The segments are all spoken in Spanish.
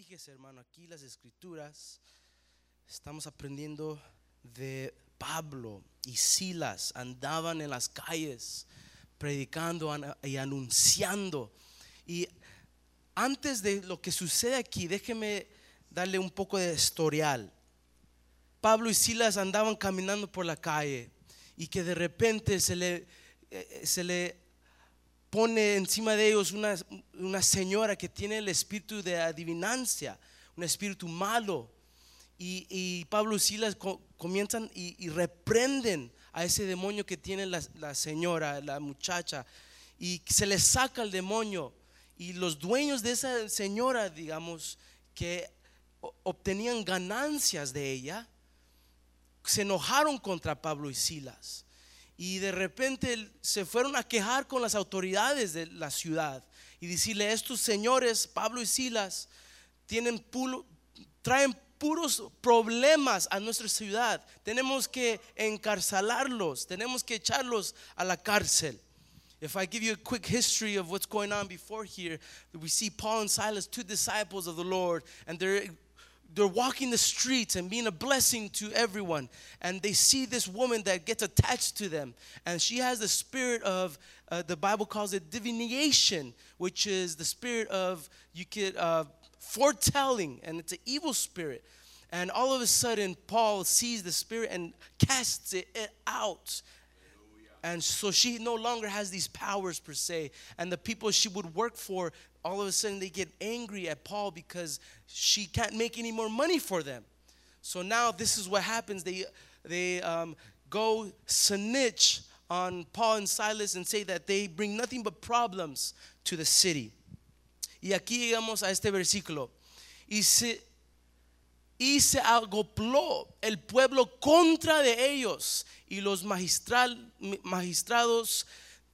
Fíjese, hermano, aquí las escrituras estamos aprendiendo de Pablo y Silas. Andaban en las calles predicando y anunciando. Y antes de lo que sucede aquí, déjeme darle un poco de historial. Pablo y Silas andaban caminando por la calle y que de repente se le pone encima de ellos una señora que tiene el espíritu de adivinancia, un espíritu malo. Y Pablo y Silas comienzan y reprenden a ese demonio que tiene la señora, la muchacha, y se le saca el demonio. Y los dueños de esa señora, digamos, que obtenían ganancias de ella, se enojaron contra Pablo y Silas. Y de repente se fueron a quejar con las autoridades de la ciudad y decirle: estos señores, Pablo y Silas, traen puros problemas a nuestra ciudad. Tenemos que encarcelarlos, tenemos que echarlos a la cárcel. If I give you a quick history of what's going on before here, we see Paul and Silas, two disciples of the Lord, and they're walking the streets and being a blessing to everyone. And they see this woman that gets attached to them, and she has the spirit of the Bible calls it divination, which is the spirit of foretelling, and it's an evil spirit. And all of a sudden Paul sees the spirit and casts it out. And so she no longer has these powers per se. And the people she would work for, all of a sudden they get angry at Paul because she can't make any more money for them. So now this is what happens. They go snitch on Paul and Silas and say that they bring nothing but problems to the city. Y aquí llegamos a este versículo. Y se acopló el pueblo contra de ellos, y los magistrados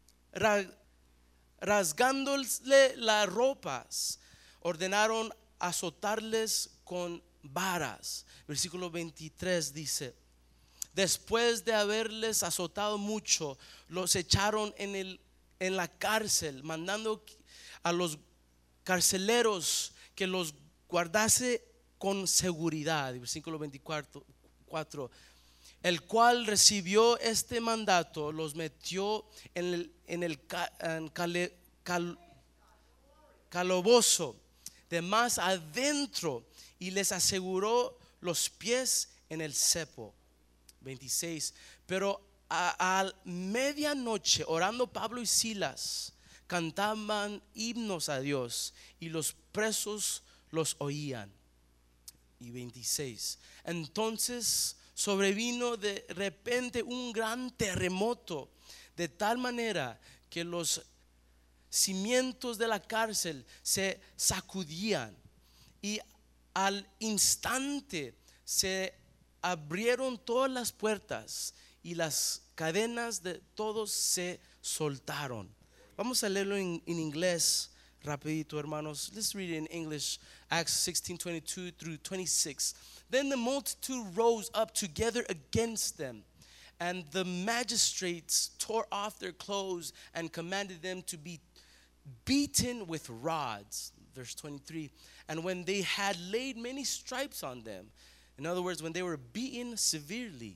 rasgándole las ropas ordenaron azotarles con varas. Versículo 23 dice: después de haberles azotado mucho, los echaron en la cárcel, mandando a los carceleros que los guardase con seguridad. Versículo 24: el cual recibió este mandato, los metió en el calabozo de más adentro y les aseguró los pies en el cepo. 26: pero a medianoche, orando Pablo y Silas, cantaban himnos a Dios, y los presos los oían. Y 26: entonces sobrevino de repente un gran terremoto, de tal manera que los cimientos de la cárcel se sacudían, y al instante se abrieron todas las puertas y las cadenas de todos se soltaron. Vamos a leerlo en inglés rapidito, hermanos. Let's read it in English. Acts 16:22 through 26. Then the multitude rose up together against them, and the magistrates tore off their clothes and commanded them to be beaten with rods. Verse 23. And when they had laid many stripes on them, in other words, when they were beaten severely,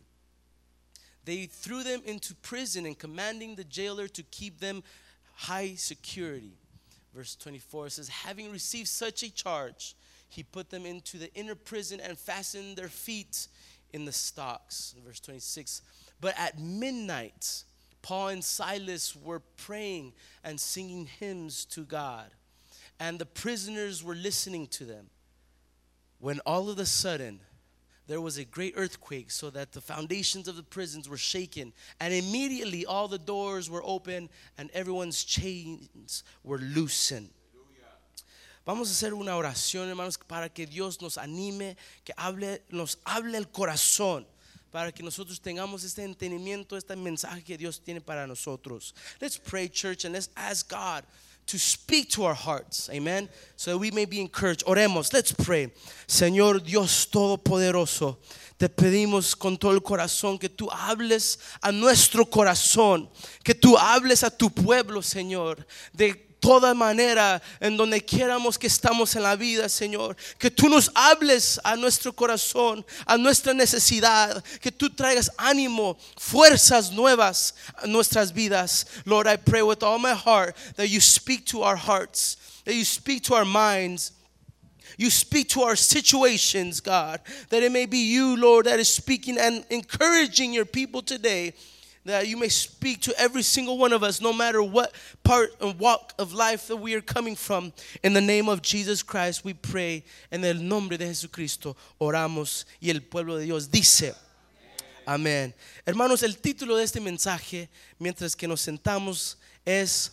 they threw them into prison, and commanding the jailer to keep them high security. Verse 24 says, having received such a charge, he put them into the inner prison and fastened their feet in the stocks. Verse 26, but at midnight, Paul and Silas were praying and singing hymns to God, and the prisoners were listening to them. When all of a sudden, there was a great earthquake, so that the foundations of the prisons were shaken, and immediately all the doors were open and everyone's chains were loosened. Vamos a hacer una oración, hermanos, para que Dios nos anime, que nos hable el corazón, para que nosotros tengamos este entendimiento, este mensaje que Dios tiene para nosotros. Let's pray, church, and let's ask God to speak to our hearts, amen, so that we may be encouraged. Oremos, let's pray. Señor Dios Todopoderoso, te pedimos con todo el corazón que tú hables a nuestro corazón, que tú hables a tu pueblo, Señor, de toda manera, en donde quieramos que estamos en la vida, Señor. Que tú nos hables a nuestro corazón, a nuestra necesidad. Que tú traigas ánimo, fuerzas nuevas a nuestras vidas. Lord, I pray with all my heart that you speak to our hearts, that you speak to our minds. You speak to our situations, God, that it may be you, Lord, that is speaking and encouraging your people today, that you may speak to every single one of us, no matter what part and walk of life that we are coming from. In the name of Jesus Christ, we pray. En el nombre de Jesucristo oramos, y el pueblo de Dios dice amén. Hermanos, el título de este mensaje, mientras que nos sentamos, es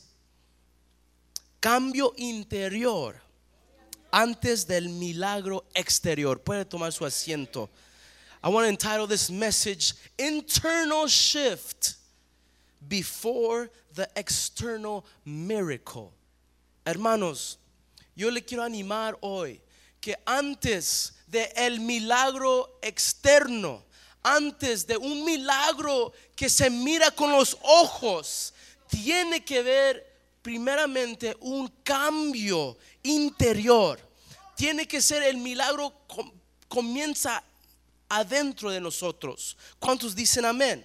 Cambio Interior antes del milagro exterior. Puede tomar su asiento. I want to entitle this message, Internal Shift Before the External Miracle. Hermanos, yo le quiero animar hoy que antes de el milagro externo, antes de un milagro que se mira con los ojos, tiene que ver primeramente un cambio interior. Tiene que ser el milagro comienza adentro de nosotros. ¿Cuántos dicen amén?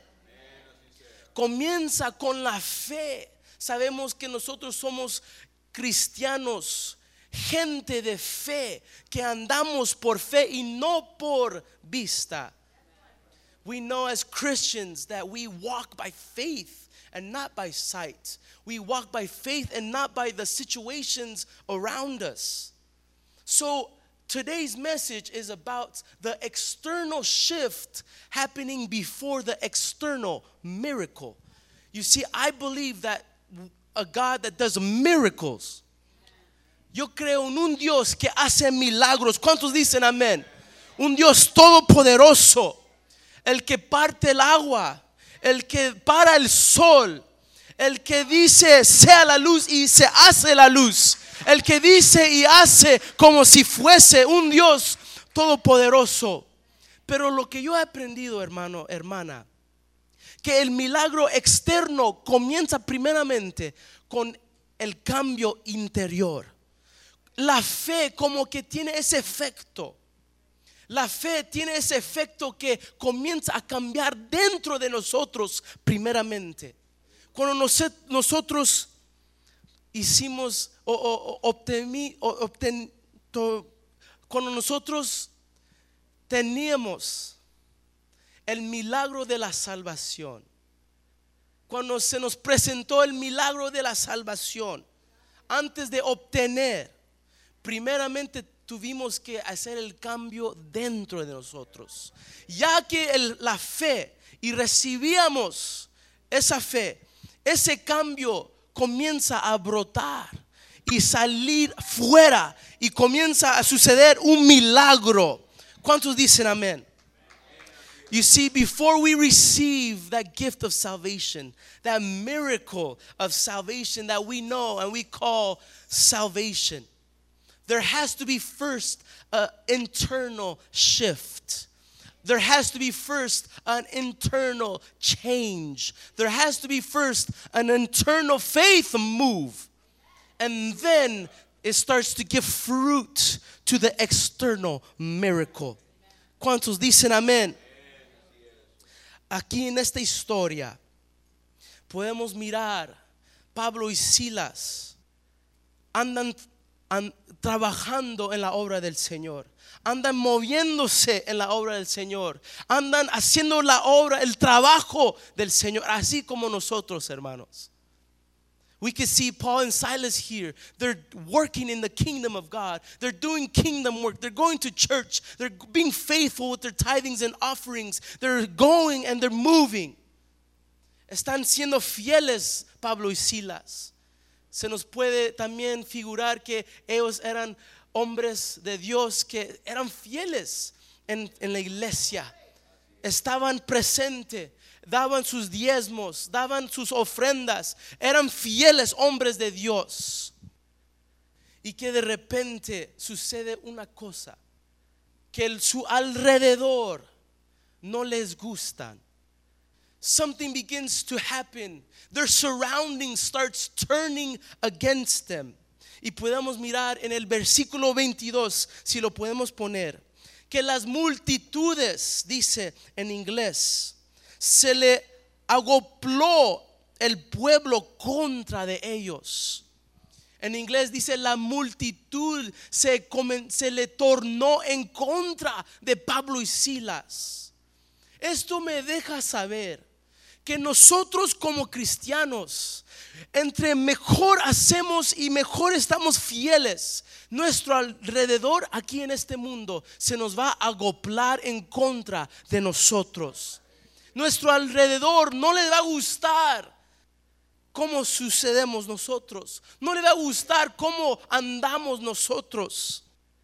Comienza con la fe. Sabemos que nosotros somos cristianos, gente de fe, que andamos por fe y no por vista. We know as Christians that we walk by faith and not by sight. We walk by faith and not by the situations around us. So today's message is about the external shift happening before the external miracle. You see, I believe that a God that does miracles. Yo creo en un Dios que hace milagros. ¿Cuántos dicen amén? Un Dios todopoderoso, el que parte el agua, el que para el sol, el que dice sea la luz y se hace la luz, el que dice y hace como si fuese un Dios todopoderoso. Pero lo que yo he aprendido, hermano, hermana, que el milagro externo comienza primeramente con el cambio interior. La fe como que tiene ese efecto. La fe tiene ese efecto que comienza a cambiar dentro de nosotros primeramente. Cuando nosotros hicimos cuando nosotros teníamos el milagro de la salvación, cuando se nos presentó el milagro de la salvación, antes de obtener, primeramente tuvimos que hacer el cambio dentro de nosotros. Ya que la fe y recibíamos esa fe, ese cambio comienza a brotar y salir fuera y comienza a suceder un milagro. ¿Cuántos dicen amén? You see, before we receive that gift of salvation, that miracle of salvation that we know and we call salvation, there has to be first an internal shift. There has to be first an internal change. There has to be first an internal faith move. And then it starts to give fruit to the external miracle. ¿Cuántos dicen amén? Aquí en esta historia podemos mirar Pablo y Silas andan trabajando en la obra del Señor, andan moviéndose en la obra del Señor, andan haciendo la obra, el trabajo del Señor, así como nosotros, hermanos. We can see Paul and Silas here. They're working in the kingdom of God. They're doing kingdom work. They're going to church. They're being faithful with their tithings and offerings. They're going and they're moving. Están siendo fieles Pablo y Silas. Se nos puede también figurar que ellos eran hombres de Dios que eran fieles en la iglesia. Estaban presentes. Daban sus diezmos, daban sus ofrendas, eran fieles hombres de Dios. Y que de repente sucede una cosa, que su alrededor no les gustan. something begins to happen. Their surroundings starts turning against them. Y podemos mirar en el versículo 22, si lo podemos poner, que las multitudes, dice en inglés, se le agopló el pueblo contra de ellos. En inglés dice la multitud se le tornó en contra de Pablo y Silas. Esto me deja saber que nosotros como cristianos, entre mejor hacemos y mejor estamos fieles, nuestro alrededor aquí en este mundo se nos va a agoplar en contra de nosotros. Nuestro alrededor no le va a gustar cómo sucedemos nosotros, no le va a gustar cómo andamos nosotros.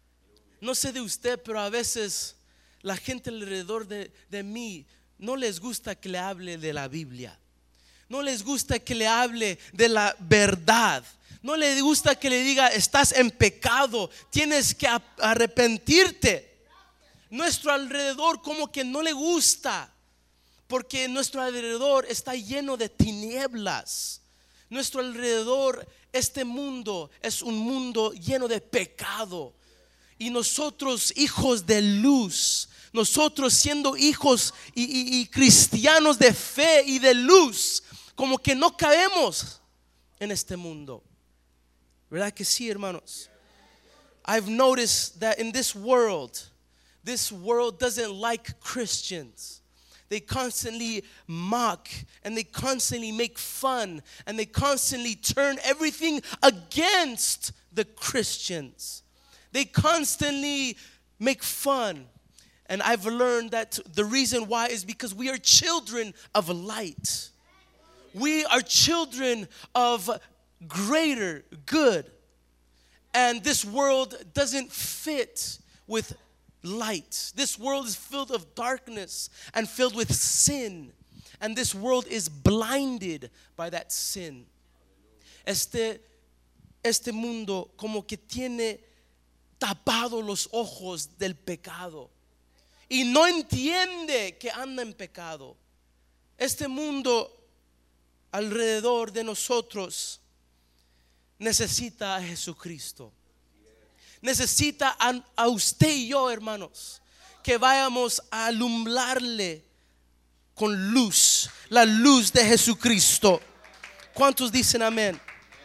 No sé de usted, pero a veces la gente alrededor de mí no les gusta que le hable de la Biblia, no les gusta que le hable de la verdad, no les gusta que le diga estás en pecado, tienes que arrepentirte. Nuestro alrededor como que no le gusta, porque nuestro alrededor está lleno de tinieblas. Nuestro alrededor, este mundo es un mundo lleno de pecado. Y nosotros, hijos de luz, nosotros siendo hijos y cristianos de fe y de luz, como que no cabemos en este mundo. ¿Verdad que sí, hermanos? I've noticed that in this world doesn't like Christians. They constantly mock and they constantly make fun and they constantly turn everything against the Christians. They constantly make fun. And I've learned that the reason why is because we are children of light. We are children of greater good. And this world doesn't fit with light. This world is filled of darkness and filled with sin. And this world is blinded by that sin. Este mundo como que tiene tapado los ojos del pecado y no entiende que anda en pecado. Este mundo alrededor de nosotros necesita a Jesucristo. Necesita a usted y yo, hermanos, que vayamos a alumbrarle con luz, la luz de Jesucristo. ¿Cuántos dicen amén?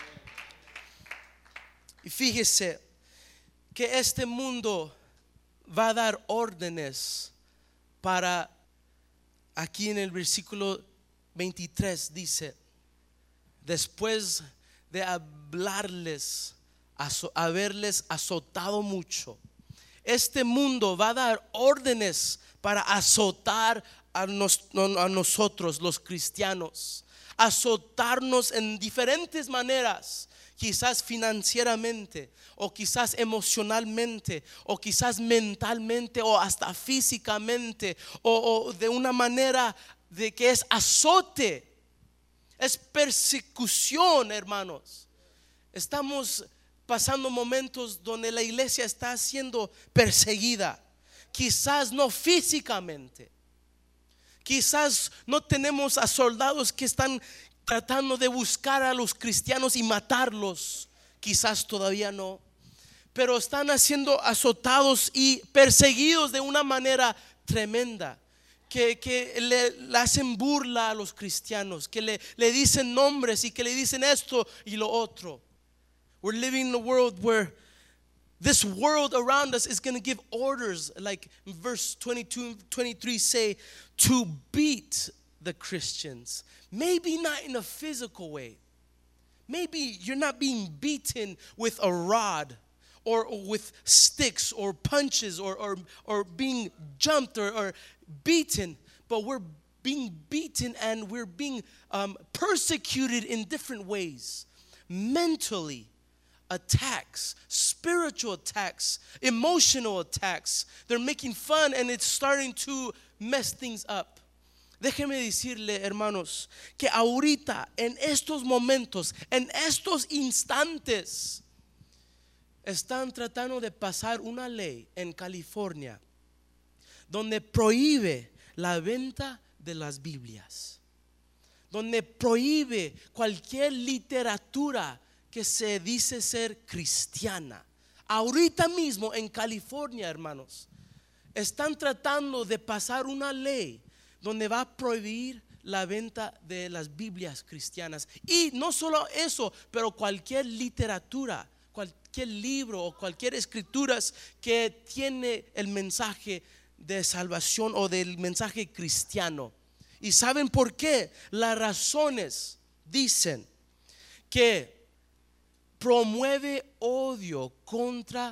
Y fíjese que este mundo va a dar órdenes para, aquí en el versículo 23 dice, después de haberles azotado mucho, este mundo va a dar órdenes para azotar a nosotros los cristianos, azotarnos en diferentes maneras, quizás financieramente, o quizás emocionalmente, o quizás mentalmente, o hasta físicamente, o de una manera de que es azote, es persecución, hermanos. Estamos pasando momentos donde la iglesia está siendo perseguida, quizás no físicamente, quizás no tenemos a soldados que están tratando de buscar a los cristianos y matarlos, quizás todavía no, pero están siendo azotados y perseguidos de una manera tremenda, que le hacen burla a los cristianos, que le dicen nombres y que le dicen esto y lo otro. We're living in a world where this world around us is going to give orders, like verse 22 23 say, to beat the Christians. Maybe not in a physical way. Maybe you're not being beaten with a rod or with sticks or punches or being jumped or beaten, but we're being beaten and we're being persecuted in different ways. Mentally, attacks, spiritual attacks, emotional attacks. They're making fun and it's starting to mess things up. Déjeme decirle, hermanos, que ahorita, en estos momentos, en estos instantes, están tratando de pasar una ley en California donde prohíbe la venta de las Biblias. donde prohíbe cualquier literatura que se dice ser cristiana. Ahorita mismo en California, hermanos, están tratando de pasar una ley donde va a prohibir la venta de las Biblias cristianas. Y no solo eso, pero cualquier literatura, cualquier libro o cualquier escritura que tiene el mensaje de salvación o del mensaje cristiano. ¿Y saben por qué? Las razones dicen que promueve odio contra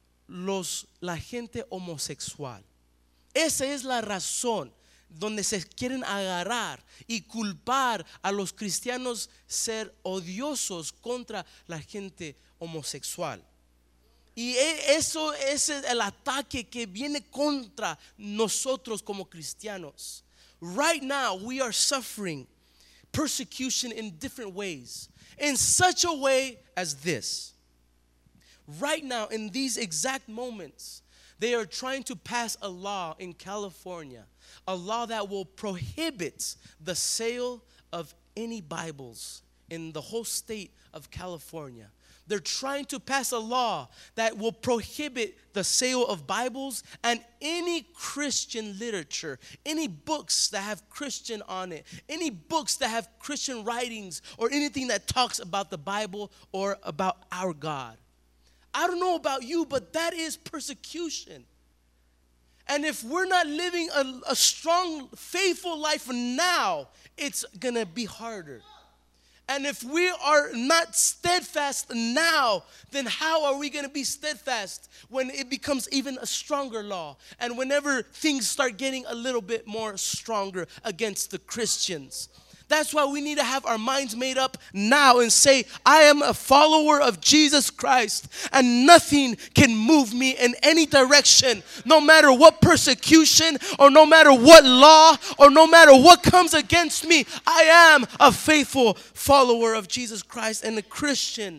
la gente homosexual. Esa es la razón donde se quieren agarrar y culpar a los cristianos ser odiosos contra la gente homosexual. Y eso es el ataque que viene contra nosotros como cristianos. Right now we are suffering persecution in different ways. In such a way as this. Right now, in these exact moments, they are trying to pass a law in California, a law that will prohibit the sale of any Bibles in the whole state of California. They're trying to pass a law that will prohibit the sale of Bibles and any Christian literature, any books that have Christian on it, any books that have Christian writings or anything that talks about the Bible or about our God. I don't know about you, but that is persecution. And if we're not living a strong, faithful life now, it's gonna be harder. And if we are not steadfast now, then how are we going to be steadfast when it becomes even a stronger law? And whenever things start getting a little bit more stronger against the Christians. That's why we need to have our minds made up now and say, I am a follower of Jesus Christ, and nothing can move me in any direction, no matter what persecution or no matter what law or no matter what comes against me. I am a faithful follower of Jesus Christ and a Christian.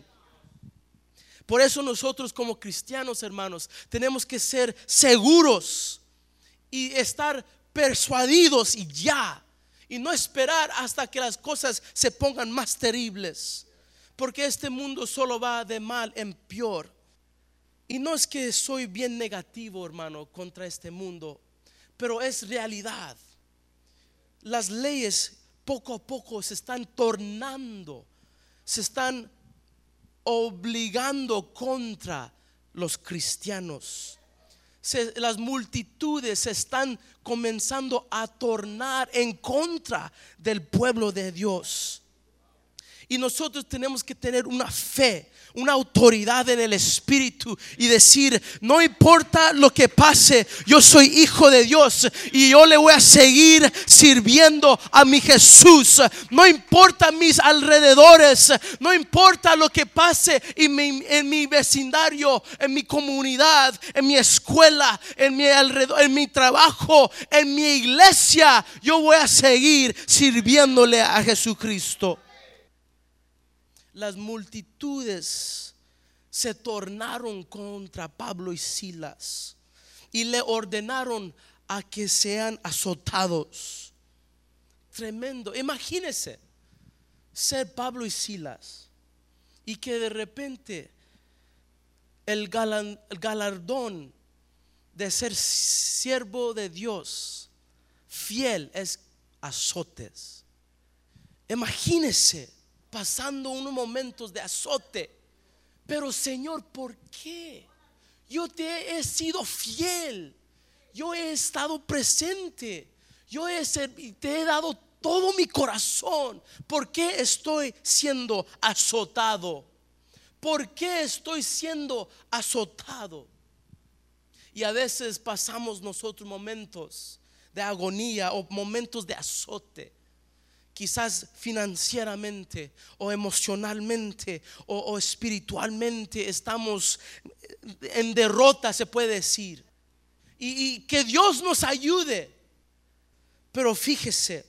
Por eso nosotros como cristianos, hermanos, tenemos que ser seguros y estar persuadidos y ya. Y no esperar hasta que las cosas se pongan más terribles. Porque este mundo solo va de mal en peor. Y no es que soy bien negativo, hermano, contra este mundo, pero es realidad. Las leyes poco a poco se están tornando, se están obligando contra los cristianos. Las multitudes se están comenzando a tornar en contra del pueblo de Dios. Y nosotros tenemos que tener una fe, una autoridad en el Espíritu y decir, no importa lo que pase, yo soy hijo de Dios y yo le voy a seguir sirviendo a mi Jesús. No importa mis alrededores, no importa lo que pase en mi vecindario, en mi comunidad, en mi escuela, en mi trabajo, en mi iglesia, yo voy a seguir sirviéndole a Jesucristo. Las multitudes se tornaron contra Pablo y Silas y le ordenaron a que sean azotados. Tremendo. Imagínense ser Pablo y Silas y que de repente el galardón de ser siervo de Dios fiel es azotes. Imagínense pasando unos momentos de azote. Pero Señor, ¿por qué? Yo te he sido fiel. Yo he estado presente. Te he dado todo mi corazón. ¿Por qué estoy siendo azotado? ¿Por qué estoy siendo azotado? Y a veces pasamos nosotros momentos de agonía o momentos de azote. Quizás financieramente o emocionalmente o espiritualmente estamos en derrota, se puede decir. Y que Dios nos ayude. Pero fíjese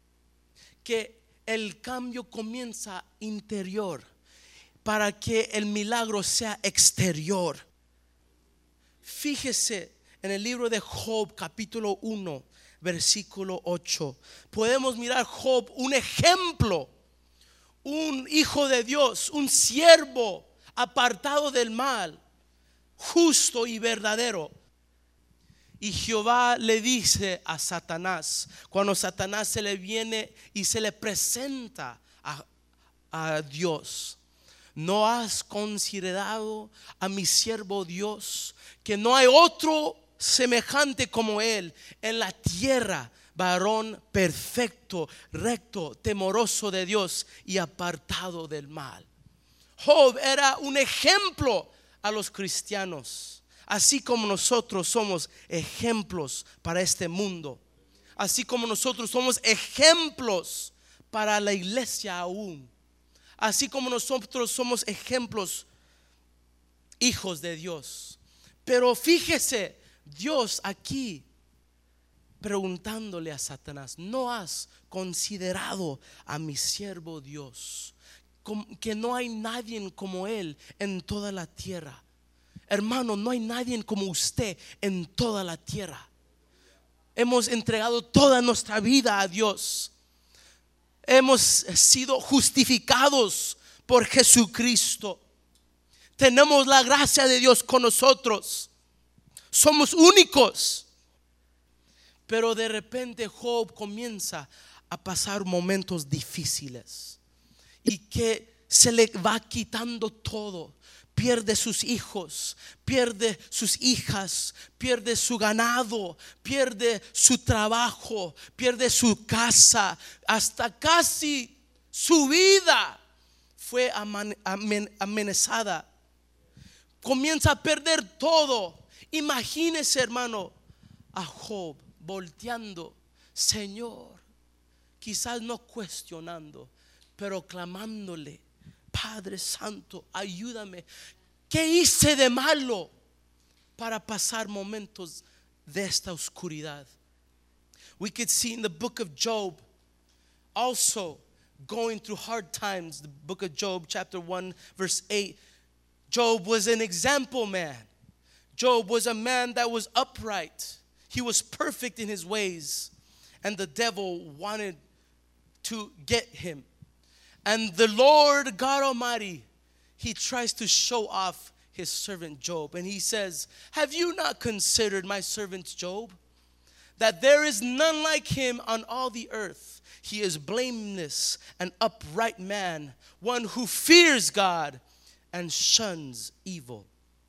que el cambio comienza interior para que el milagro sea exterior. Fíjese en el libro de Job, capítulo 1, versículo 8. Podemos mirar Job, un ejemplo, un hijo de Dios, un siervo apartado del mal, justo y verdadero. Y Jehová le dice a Satanás, cuando Satanás se le viene y se le presenta a Dios: ¿no has considerado a mi siervo Dios, que no hay otro semejante como él en la tierra, varón perfecto, recto, temoroso de Dios y apartado del mal? Job era un ejemplo a los cristianos, así como nosotros somos ejemplos para este mundo, así como nosotros somos ejemplos para la iglesia aún, así como nosotros somos ejemplos, hijos de Dios. Pero fíjese, Dios aquí preguntándole a Satanás: ¿no has considerado a mi siervo Dios, que no hay nadie como él en toda la tierra? Hermano, no hay nadie como usted en toda la tierra. Hemos entregado toda nuestra vida a Dios. Hemos sido justificados por Jesucristo. Tenemos la gracia de Dios con nosotros. Somos únicos. Pero de repente Job comienza a pasar momentos difíciles y que se le va quitando todo. Pierde sus hijos, pierde sus hijas, pierde su ganado, pierde su trabajo, pierde su casa, hasta casi su vida fue amenazada. Comienza a perder todo. Imagínese, hermano, a Job volteando, Señor, quizás no cuestionando, pero clamándole: Padre Santo, ayúdame. ¿Qué hice de malo para pasar momentos de esta oscuridad? We could see in the book of Job, also going through hard times. The book of Job, chapter 1, verse 8. Job was an example man. Job was a man that was upright. He was perfect in his ways, and the devil wanted to get him. And the Lord God Almighty, He tries to show off His servant Job. And He says, have you not considered my servant Job, that there is none like him on all the earth? He is blameless and upright man, one who fears God and shuns evil.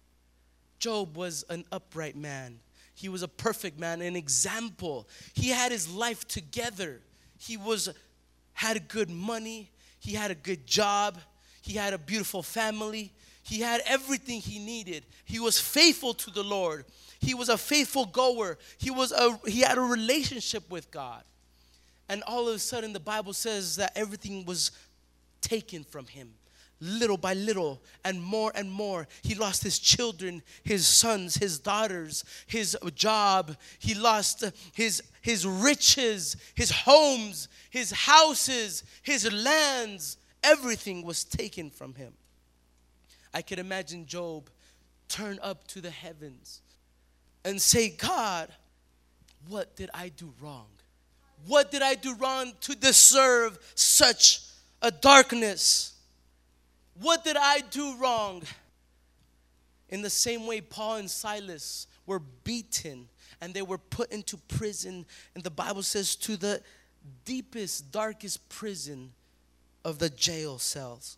Job was an upright man. He was a perfect man, an example. He had his life together. He had good money. He had a good job. He had a beautiful family. He had everything he needed. He was faithful to the Lord. He was a faithful goer. He had a relationship with God. And all of a sudden the Bible says that everything was taken from him. Little by little and more. He lost his children, his sons, his daughters, his job. He lost his riches, his homes, his houses, his lands. Everything was taken from him. I could imagine Job turn up to the heavens and say, God, what did I do wrong? What did I do wrong to deserve such a darkness? What did I do wrong? In the same way, Paul and Silas were beaten and they were put into prison. And the Bible says to the deepest, darkest prison of the jail cells.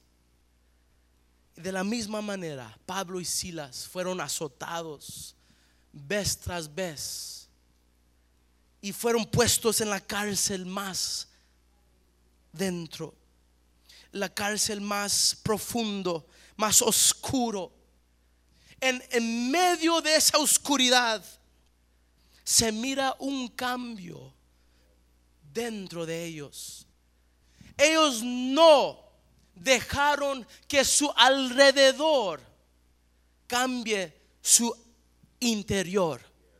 De la misma manera, Pablo y Silas fueron azotados vez tras vez y fueron puestos en la cárcel más dentro, la cárcel más profundo, más oscuro. En medio de esa oscuridad se mira un cambio dentro de ellos. Ellos no dejaron que su alrededor cambie su interior.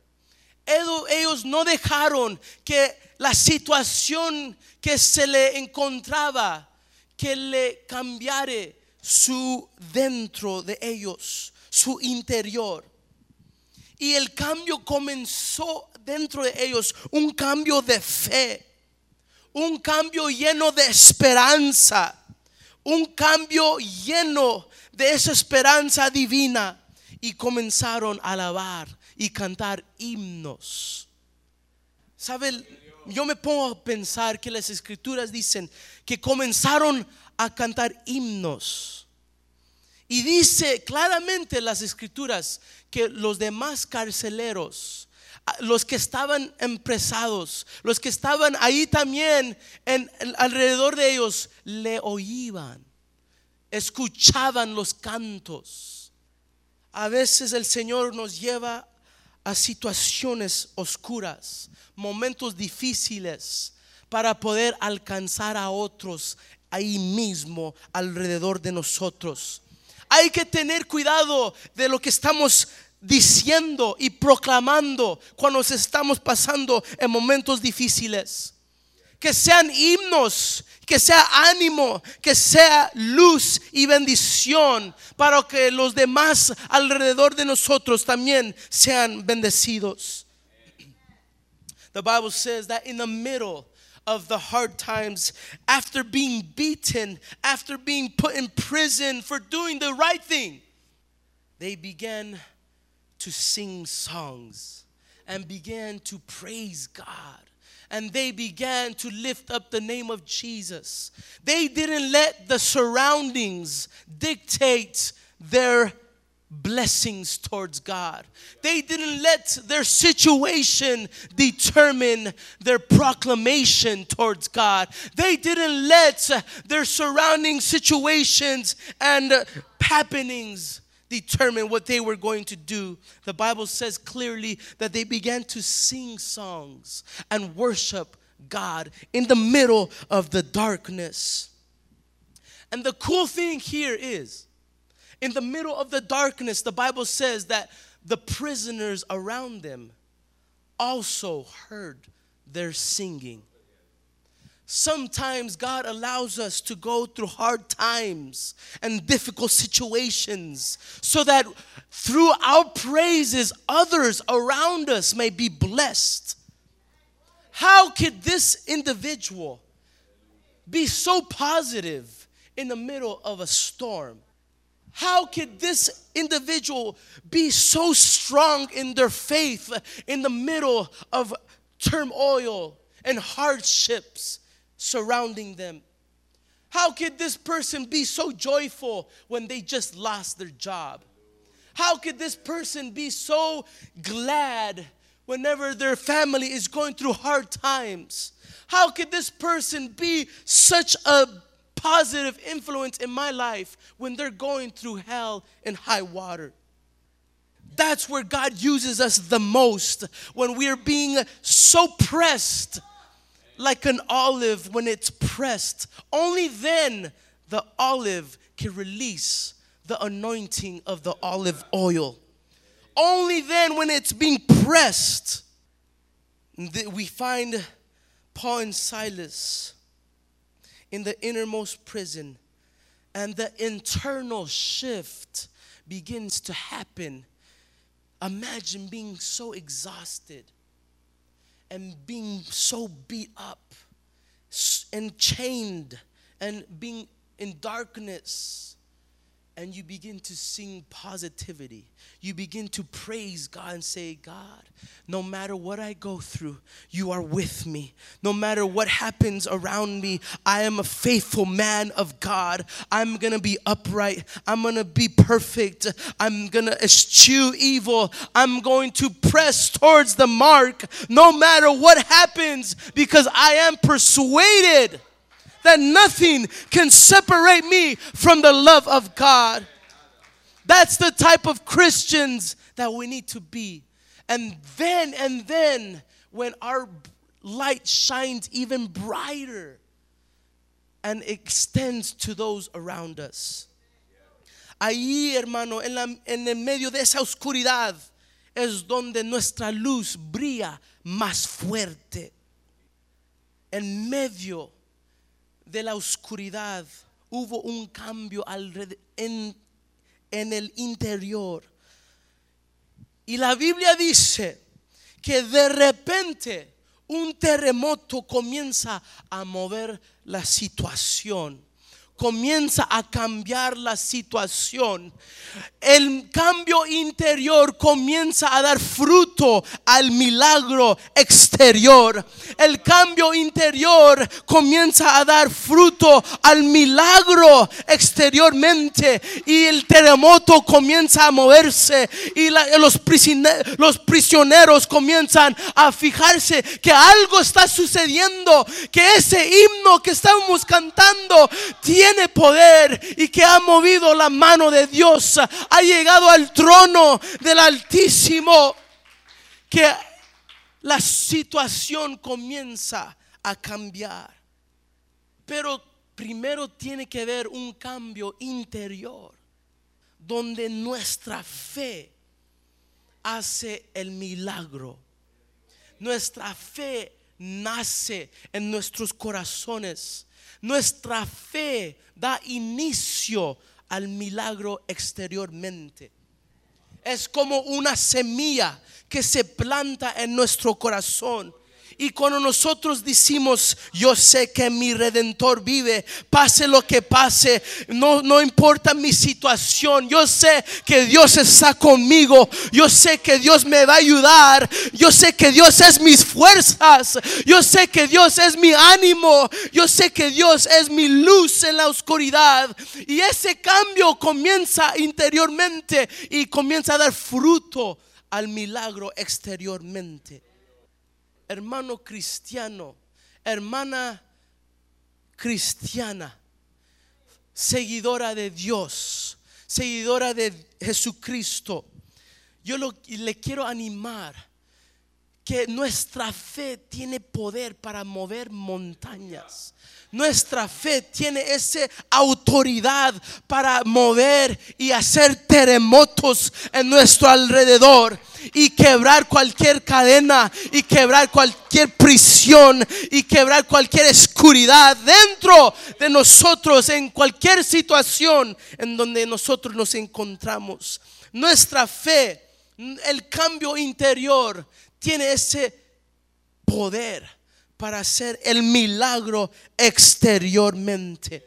Ellos no dejaron que la situación que se le encontraba que le cambiare su dentro de ellos, su interior. Y el cambio comenzó dentro de ellos, un cambio de fe, un cambio lleno de esperanza, un cambio lleno de esa esperanza divina. Y comenzaron a alabar y cantar himnos. ¿Sabe? Yo me pongo a pensar que las escrituras dicen que comenzaron a cantar himnos. Y dice claramente las escrituras que los demás carceleros, los que estaban empresados, los que estaban ahí también alrededor de ellos, le oían, escuchaban los cantos. A veces el Señor nos lleva a situaciones oscuras, momentos difíciles, para poder alcanzar a otros ahí mismo alrededor de nosotros. Hay que tener cuidado de lo que estamos diciendo y proclamando cuando nos estamos pasando en momentos difíciles. Que sean himnos, que sea ánimo, que sea luz y bendición para que los demás alrededor de nosotros también sean bendecidos. The Bible says that in the middle of the hard times, after being beaten, after being put in prison for doing the right thing, they began to sing songs and began to praise God. And they began to lift up the name of Jesus. They didn't let the surroundings dictate their blessings towards God. They didn't let their situation determine their proclamation towards God. They didn't let their surrounding situations and happenings determine what they were going to do. The Bible says clearly that they began to sing songs and worship God in the middle of the darkness. And the cool thing here is, in the middle of the darkness, the Bible says that the prisoners around them also heard their singing. Sometimes God allows us to go through hard times and difficult situations so that through our praises, others around us may be blessed. How could this individual be so positive in the middle of a storm? How could this individual be so strong in their faith in the middle of turmoil and hardships surrounding them? How could this person be so joyful when they just lost their job? How could this person be so glad whenever their family is going through hard times? How could this person be such a positive influence in my life when they're going through hell and high water? That's where God uses us the most, when we're being so pressed, like an olive when it's pressed. Only then the olive can release the anointing of the olive oil. Only then, when it's being pressed, we find Paul and Silas in the innermost prison, and the internal shift begins to happen. Imagine being so exhausted and being so beat up and chained and being in darkness, and you begin to sing positivity. You begin to praise God and say, God, no matter what I go through, you are with me. No matter what happens around me, I am a faithful man of God. I'm going to be upright. I'm going to be perfect. I'm going to eschew evil. I'm going to press towards the mark no matter what happens, because I am persuaded that nothing can separate me from the love of God. That's the type of Christians that we need to be. And then, when our light shines even brighter and extends to those around us. Ahí, hermano, en el medio de esa oscuridad es donde nuestra luz brilla más fuerte. En medio de la oscuridad hubo un cambio en el interior. Y la Biblia dice que de repente un terremoto comienza a mover la situación. Comienza a cambiar la situación. El cambio interior comienza a dar fruto al milagro exterior. El cambio interior comienza a dar fruto al milagro exteriormente. Y el terremoto comienza a moverse. Y los prisioneros comienzan a fijarse que algo está sucediendo. Que ese himno que estamos cantando tiene poder y que ha movido la mano de Dios, ha llegado al trono del Altísimo, que la situación comienza a cambiar. Pero primero tiene que haber un cambio interior, donde nuestra fe hace el milagro. Nuestra fe nace en nuestros corazones. Nuestra fe da inicio al milagro exteriormente. Es como una semilla que se planta en nuestro corazón. Y cuando nosotros decimos: yo sé que mi Redentor vive, pase lo que pase, no importa mi situación, yo sé que Dios está conmigo, yo sé que Dios me va a ayudar, yo sé que Dios es mis fuerzas, yo sé que Dios es mi ánimo, yo sé que Dios es mi luz en la oscuridad. Y ese cambio comienza interiormente y comienza a dar fruto al milagro exteriormente. Hermano cristiano, hermana cristiana, seguidora de Dios, seguidora de Jesucristo, yo le quiero animar que nuestra fe tiene poder para mover montañas. Nuestra fe tiene esa autoridad para mover y hacer terremotos en nuestro alrededor y quebrar cualquier cadena y quebrar cualquier prisión y quebrar cualquier oscuridad dentro de nosotros, en cualquier situación en donde nosotros nos encontramos. Nuestra fe, el cambio interior, tiene ese poder para hacer el milagro exteriormente.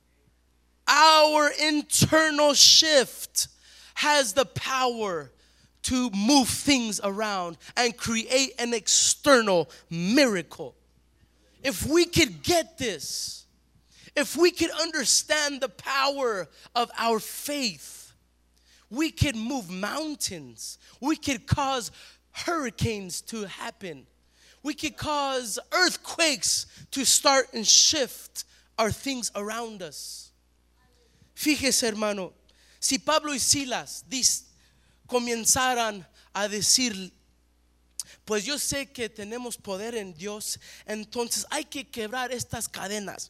Our internal shift has the power to move things around and create an external miracle. If we could get this, if we could understand the power of our faith, we could move mountains. We could cause hurricanes to happen. We could cause earthquakes to start and shift our things around us. Fíjese, hermano, si Pablo y Silas comenzaran a decir: pues yo sé que tenemos poder en Dios, entonces hay que quebrar estas cadenas,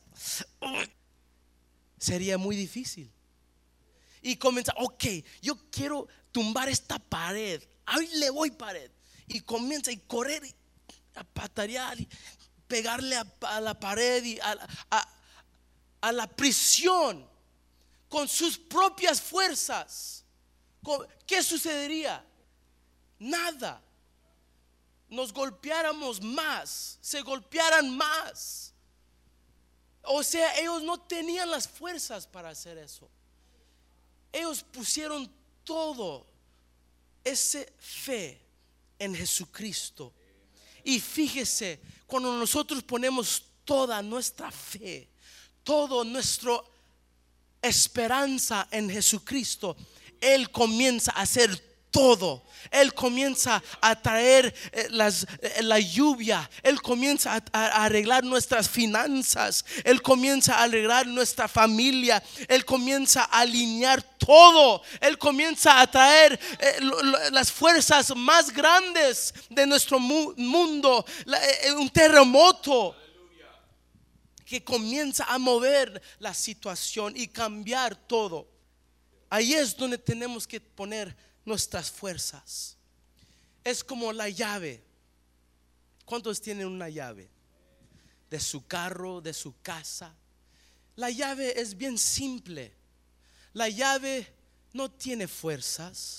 sería muy difícil. Y comenzar: ok, yo quiero tumbar esta pared, ahí le voy pared. Y comienza a correr y a patalear y pegarle a la pared y a la prisión con sus propias fuerzas. ¿Qué sucedería? Nada. Nos golpeáramos más, se golpearan más. O sea, ellos no tenían las fuerzas para hacer eso. Ellos pusieron todo esa fe en Jesucristo. Y fíjese, cuando nosotros ponemos toda nuestra fe, toda nuestra esperanza en Jesucristo, Él comienza a hacer todo. Él comienza a traer la lluvia. Él comienza a arreglar nuestras finanzas. Él comienza a arreglar nuestra familia. Él comienza a alinear todo. Él comienza a traer las fuerzas más grandes de nuestro mundo. Un terremoto que comienza a mover la situación y cambiar todo. Ahí es donde tenemos que poner nuestras fuerzas. Es como la llave. ¿Cuántos tienen una llave? De su carro, de su casa. La llave es bien simple. La llave no tiene fuerzas.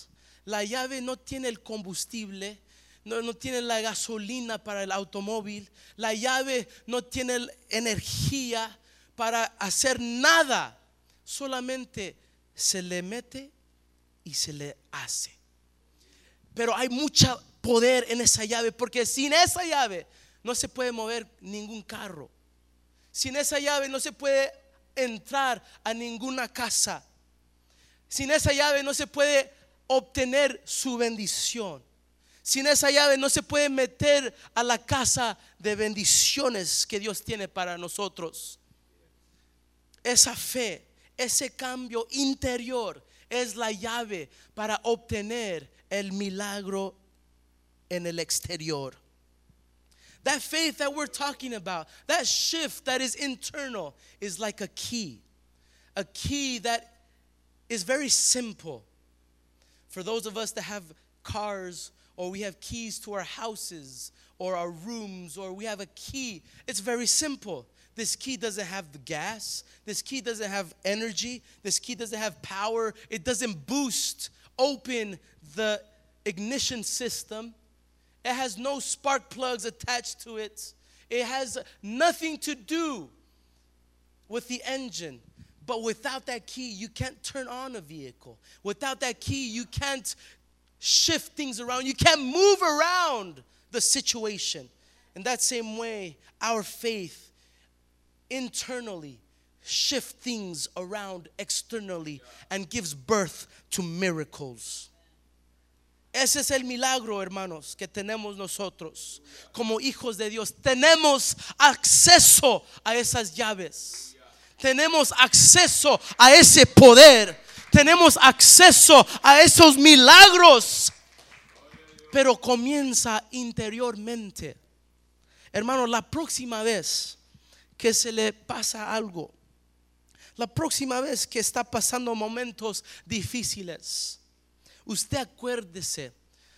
La llave no tiene el combustible, no tiene la gasolina para el automóvil. La llave no tiene energía para hacer nada. Solamente se le mete y se le hace. Pero hay mucho poder en esa llave, porque sin esa llave no se puede mover ningún carro. Sin esa llave no se puede entrar a ninguna casa. Sin esa llave no se puede obtener su bendición. Sin esa llave no se puede meter a la casa de bendiciones que Dios tiene para nosotros. Esa fe, ese cambio interior es la llave para obtener el milagro en el exterior. That faith that we're talking about, that shift that is internal, is like a key that is very simple. For those of us that have cars, or we have keys to our houses or our rooms, or we have a key, it's very simple. This key doesn't have the gas. This key doesn't have energy. This key doesn't have power. It doesn't boost, open the ignition system. It has no spark plugs attached to it. It has nothing to do with the engine. But without that key, you can't turn on a vehicle. Without that key, you can't shift things around. You can't move around the situation. In that same way, our faith internally shifts things around externally and gives birth to miracles. Ese es el milagro, hermanos, que tenemos nosotros como hijos de Dios. Tenemos acceso a esas llaves. Tenemos acceso a ese poder. Tenemos acceso a esos milagros. Pero comienza interiormente. Hermano, la próxima vez que se le pasa algo, la próxima vez que está pasando momentos difíciles, usted acuérdese,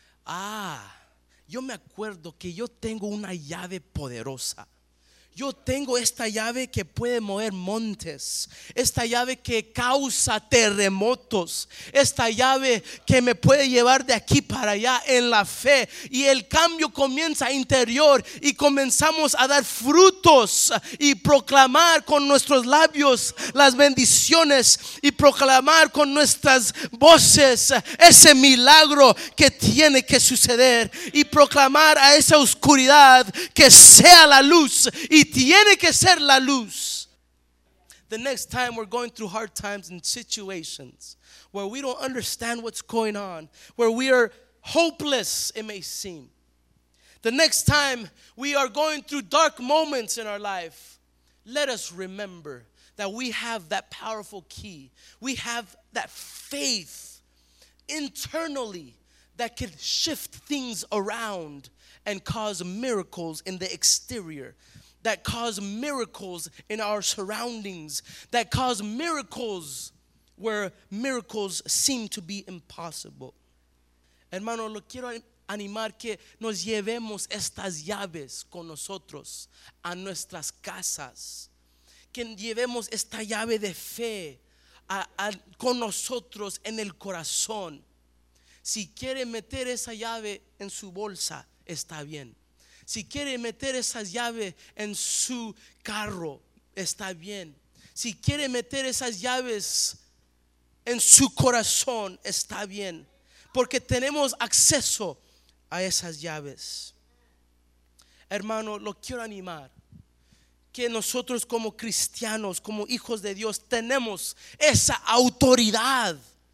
yo me acuerdo que yo tengo una llave poderosa. Yo tengo esta llave que puede mover montes, esta llave que causa terremotos, esta llave que me puede llevar de aquí para allá en la fe. Y el cambio comienza interior y comenzamos a dar frutos y proclamar con nuestros labios las bendiciones y proclamar con nuestras voces ese milagro que tiene que suceder y proclamar a esa oscuridad que sea la luz. Y tiene que ser la luz. The next time we're going through hard times and situations where we don't understand what's going on, where we are hopeless, it may seem. The next time we are going through dark moments in our life, let us remember that we have that powerful key. We have that faith internally that can shift things around and cause miracles in the exterior, that cause miracles in our surroundings, that cause miracles where miracles seem to be impossible. Hermano, lo quiero animar que nos llevemos estas llaves con nosotros a nuestras casas, que llevemos esta llave de fe con nosotros en el corazón. Si quiere meter esa llave en su bolsa, está bien. Si quiere meter esas llaves en su carro, está bien. Si quiere meter esas llaves en su corazón, está bien. Porque tenemos acceso a esas llaves. Hermano, lo quiero animar que nosotros como cristianos, como hijos de Dios, tenemos esa autoridad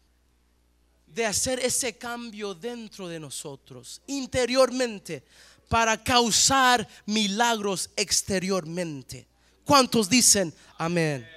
de hacer ese cambio dentro de nosotros, interiormente, para causar milagros exteriormente. ¿Cuántos dicen amén?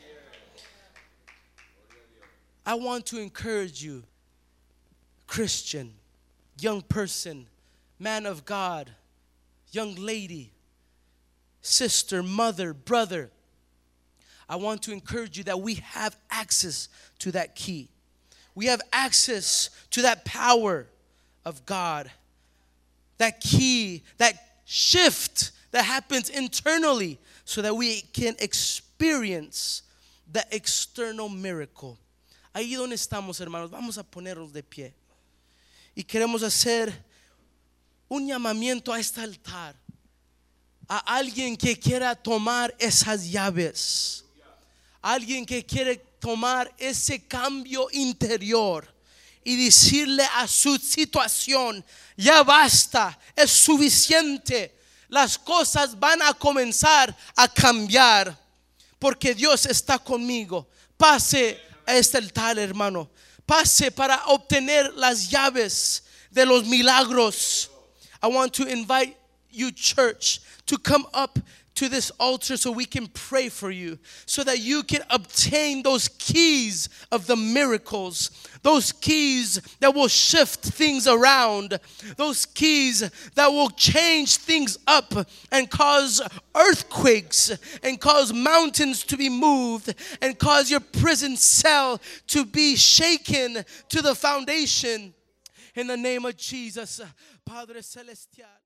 I want to encourage you, Christian, young person, man of God, young lady, sister, mother, brother. I want to encourage you that we have access to that key. We have access to that power of God. That key, that shift that happens internally so that we can experience the external miracle. Ahí donde estamos, hermanos, vamos a ponernos de pie. Y queremos hacer un llamamiento a este altar, a alguien que quiera tomar esas llaves, alguien que quiere tomar ese cambio interior y decirle a su situación: ya basta, es suficiente. Las cosas van a comenzar a cambiar porque Dios está conmigo. Pase a este altar, hermano. Pase para obtener las llaves de los milagros. I want to invite you, church, to come up to this altar so we can pray for you, so that you can obtain those keys of the miracles, those keys that will shift things around, those keys that will change things up and cause earthquakes and cause mountains to be moved and cause your prison cell to be shaken to the foundation. In the name of Jesus, Padre Celestial.